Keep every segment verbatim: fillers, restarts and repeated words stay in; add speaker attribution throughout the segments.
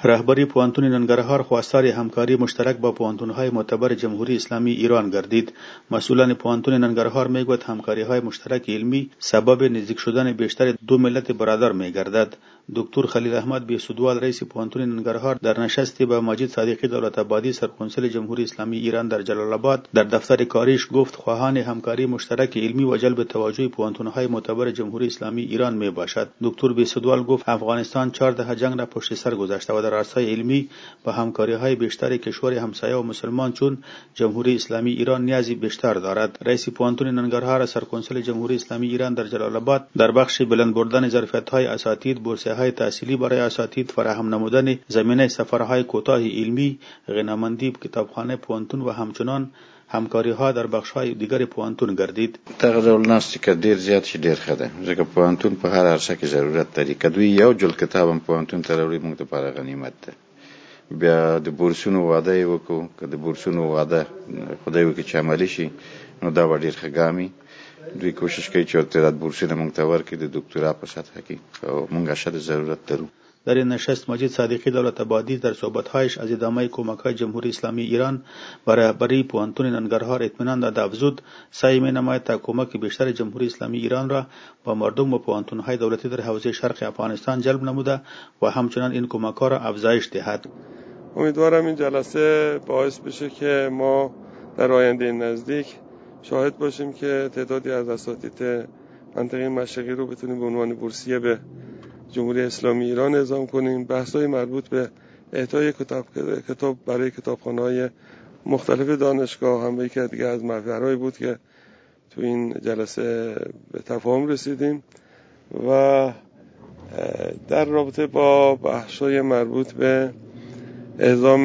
Speaker 1: رهبری پوهنتون ننگرهار خواستار همکاری مشترک با پوهنتون‌های معتبر جمهوری اسلامی ایران گردید. مسئولان پوهنتون ننگرهار میگوید همکاری‌های مشترک علمی سبب نزدیک شدن بیشتر دو ملت برادر میگردد. دکتر خلیل احمد بیسودوال رئیس پوهنتون ننگرهار در نشستی با مجید صادقی دولت‌آبادی سرکنسول جمهوری اسلامی ایران در جلال آباد در دفتر کاریش گفت خواهان همکاری مشترک علمی و جلب توجه پوهنتون‌های معتبر جمهوری اسلامی ایران میباشد. دکتر بیسودوال گفت افغانستان چهار دهه جنگ را پشت سر گذاشته و در عرصه علمی با همکاری‌های بیشتر کشور همسایه و مسلمان چون جمهوری اسلامی ایران نیازی بیشتر دارد. رئیس پوهنتون ننگرهار سرکنسول جمهوری اسلامی ایران در جلال آباد در بخش بلند بردن ظرفیت‌های اساتید، بورسیه‌های تحصیلی برای اساتید، فراهم نمودن زمینه سفرهای کوتاه علمی، غنیمندی کتابخانه پوهنتون و همچنان همکاری‌ها در بخش‌های دیگر پوهنتون گردید.
Speaker 2: دغه ډول ناستې که ډېر زیات شي ډېر ښه ده، ځکه پوهنتون په هر عرصه کې ضرورت لري. که دوی یو جل کتاب هم پوهنتون ته راوړي موږ دپاره غنیمت ده. بیا د بورسونو وعده یې وکړو، که د بورسونو وعده خدای وکړي چې عملي شي نو دا به ډېر ښه ګام وي. دوی کوشش کوي چې تعداد بورسونه موږ ته ورکړي د دکترا په سطحه کې، او موږ اشد ضرورت لرو.
Speaker 1: در این نشست مجید صادقی دولت آبادی در صحبت‌هایش از ادامه کمک‌های جمهوری اسلامی ایران برای رهبری پوهنتون ننگرهار اطمینان داد افزود سعی می‌نماید تا کمک بیشتر جمهوری اسلامی ایران را با مردم و پوهنتون‌های دولتی در حوزه شرق افغانستان جلب نموده و همچنان این کمک‌ها را افزایش دهد.
Speaker 3: امیدوارم این جلسه باعث بشه که ما در آینده نزدیک شاهد باشیم که تعدادی از اساتید منطقه مشرقی رو بتونیم به عنوان بورسیه به جمهوری اسلامی ایران اعزام کنیم. بحث‌های مربوط به اعطای کتاب کتاب برای کتابخانه‌های مختلف دانشگاه هم یکی دیگه از محورهایی بود که تو این جلسه به تفاهم رسیدیم و در رابطه با بحث‌های مربوط به اعزام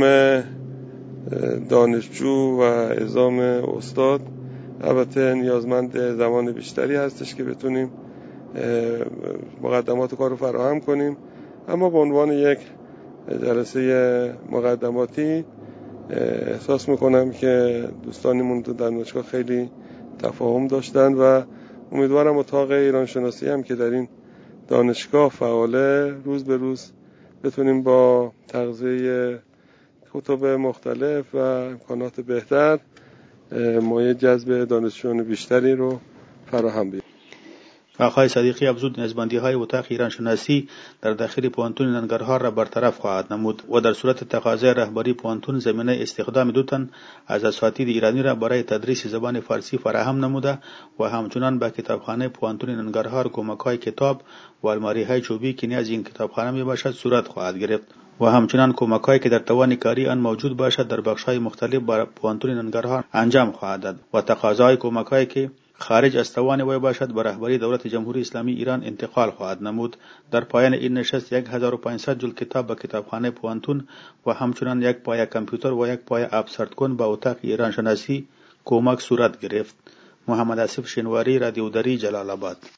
Speaker 3: دانشجو و اعزام استاد البته نیازمند زمان بیشتری هستش که بتونیم مقدمات کار رو فراهم کنیم، اما به عنوان یک جلسه مقدماتی احساس میکنم که دوستانمون تو دانشگاه خیلی تفاهم داشتن و امیدوارم اتاق ایران شناسی هم که در این دانشگاه فعاله روز به روز بتونیم با تغذیه کتب مختلف و امکانات بهتر مایه جذب دانشجویان بیشتری رو فراهم بیاریم.
Speaker 1: آقای صادقی افزود نیازمندی‌های اتاق ایران شناسی در داخل پوهنتون ننگرهار را برطرف خواهد نمود و در صورت تقاضای رهبری پوهنتون زمینه استخدام دو تن از اساتید ایرانی را برای تدریس زبان فارسی فراهم نموده و همچنان به کتابخانه پوهنتون ننگرهار کمک‌های کتاب و الماری‌های چوبی که نیاز این کتابخانه میباشد صورت خواهد گرفت و همچنان کمک‌هایی که در توان کاری آن موجود باشد در بخش‌های مختلف برای پوهنتون ننگرهار انجام خواهد داد و تقاضای کمک‌هایی که خارج از توان وی باشد به رهبری دولت جمهوری اسلامی ایران انتقال خواهد نمود. در پایان این نشست یک هزار و پانصد جلد کتاب به کتابخانه پوهنتون و همچنان یک پایه کامپیوتر و یک پایه اپ سردکن به اتاق ایران شناسی کمک صورت گرفت. محمد آصف شنواری، رادیو دری، جلال آباد.